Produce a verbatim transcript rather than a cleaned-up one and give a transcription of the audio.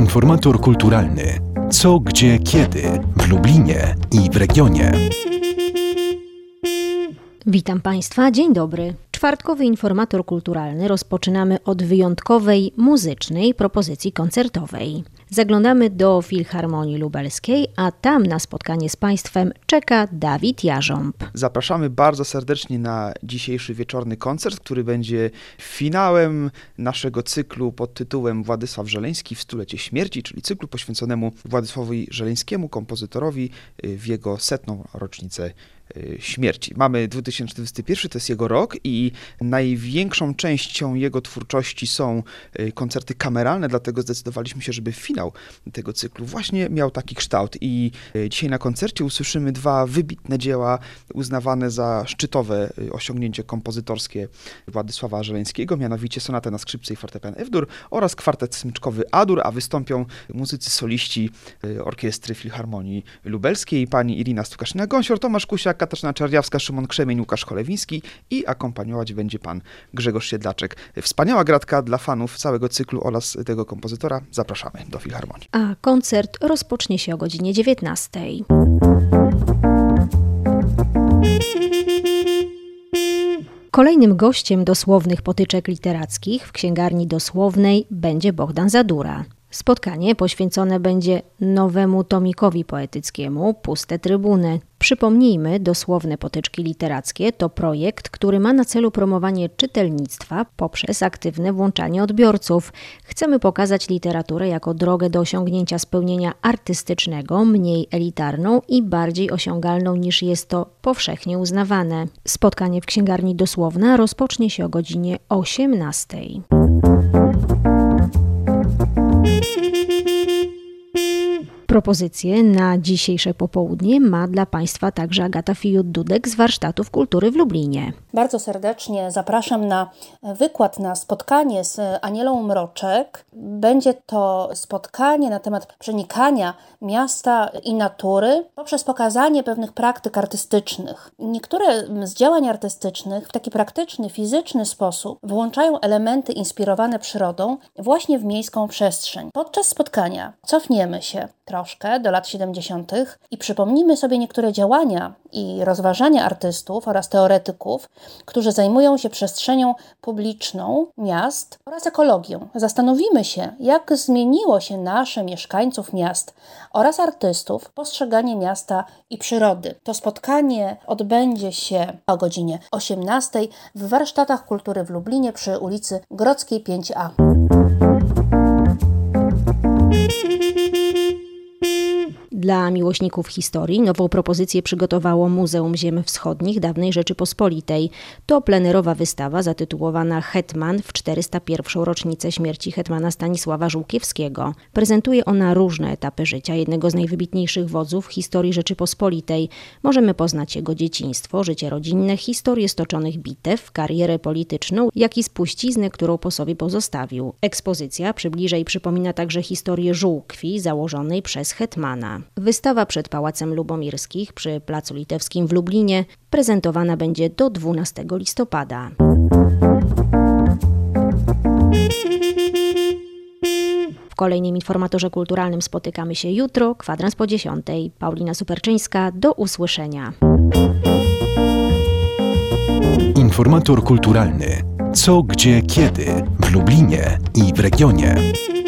Informator kulturalny. Co, gdzie, kiedy w Lublinie i w regionie. Witam Państwa, dzień dobry. Czwartkowy informator kulturalny rozpoczynamy od wyjątkowej muzycznej propozycji koncertowej. Zaglądamy do Filharmonii Lubelskiej, a tam na spotkanie z Państwem czeka Dawid Jarząb. Zapraszamy bardzo serdecznie na dzisiejszy wieczorny koncert, który będzie finałem naszego cyklu pod tytułem Władysław Żeleński w stulecie śmierci, czyli cyklu poświęconemu Władysławowi Żeleńskiemu, kompozytorowi, w jego setną rocznicę śmierci. Mamy dwa tysiące dwudziesty pierwszy, to jest jego rok i największą częścią jego twórczości są koncerty kameralne, dlatego zdecydowaliśmy się, żeby finał tego cyklu właśnie miał taki kształt i dzisiaj na koncercie usłyszymy dwa wybitne dzieła uznawane za szczytowe osiągnięcie kompozytorskie Władysława Żeleńskiego, mianowicie sonatę na skrzypce i fortepian F-dur oraz kwartet smyczkowy A-dur, a wystąpią muzycy soliści Orkiestry Filharmonii Lubelskiej, pani Irina Stukaszyna-Gąsior, Tomasz Kusiak, Katarzyna Czerwiawska, Szymon Krzemień, Łukasz Cholewiński i akompaniować będzie pan Grzegorz Siedlaczek. Wspaniała gratka dla fanów całego cyklu oraz tego kompozytora. Zapraszamy do Filharmonii. A koncert rozpocznie się o godzinie dziewiętnastej. Kolejnym gościem dosłownych potyczek literackich w księgarni dosłownej będzie Bohdan Zadura. Spotkanie poświęcone będzie nowemu tomikowi poetyckiemu Puste Trybuny. Przypomnijmy, dosłowne potyczki literackie to projekt, który ma na celu promowanie czytelnictwa poprzez aktywne włączanie odbiorców. Chcemy pokazać literaturę jako drogę do osiągnięcia spełnienia artystycznego, mniej elitarną i bardziej osiągalną niż jest to powszechnie uznawane. Spotkanie w księgarni Dosłowna rozpocznie się o godzinie osiemnastej. Propozycję na dzisiejsze popołudnie ma dla Państwa także Agata Fijut-Dudek z Warsztatów Kultury w Lublinie. Bardzo serdecznie zapraszam na wykład, na spotkanie z Anielą Mroczek. Będzie to spotkanie na temat przenikania miasta i natury poprzez pokazanie pewnych praktyk artystycznych. Niektóre z działań artystycznych w taki praktyczny, fizyczny sposób włączają elementy inspirowane przyrodą właśnie w miejską przestrzeń. Podczas spotkania cofniemy się troszkę do lat siedemdziesiątych i przypomnimy sobie niektóre działania i rozważania artystów oraz teoretyków, którzy zajmują się przestrzenią publiczną miast oraz ekologią. Zastanowimy się, jak zmieniło się nasze mieszkańców miast oraz artystów postrzeganie miasta i przyrody. To spotkanie odbędzie się o godzinie osiemnastej w Warsztatach Kultury w Lublinie przy ulicy Grodzkiej pięć A. Dla miłośników historii nową propozycję przygotowało Muzeum Ziem Wschodnich Dawnej Rzeczypospolitej. To plenerowa wystawa zatytułowana Hetman w czterysta pierwszą rocznicę śmierci hetmana Stanisława Żółkiewskiego. Prezentuje ona różne etapy życia jednego z najwybitniejszych wodzów w historii Rzeczypospolitej. Możemy poznać jego dzieciństwo, życie rodzinne, historię stoczonych bitew, karierę polityczną, jak i spuściznę, którą po sobie pozostawił. Ekspozycja przybliża i przypomina także historię Żółkwi założonej przez hetmana. Wystawa przed Pałacem Lubomirskich przy Placu Litewskim w Lublinie prezentowana będzie do dwunastego listopada. W kolejnym informatorze kulturalnym spotykamy się jutro, kwadrans po dziesiątej. Paulina Superczyńska, do usłyszenia. Informator kulturalny. Co, gdzie, kiedy w Lublinie i w regionie.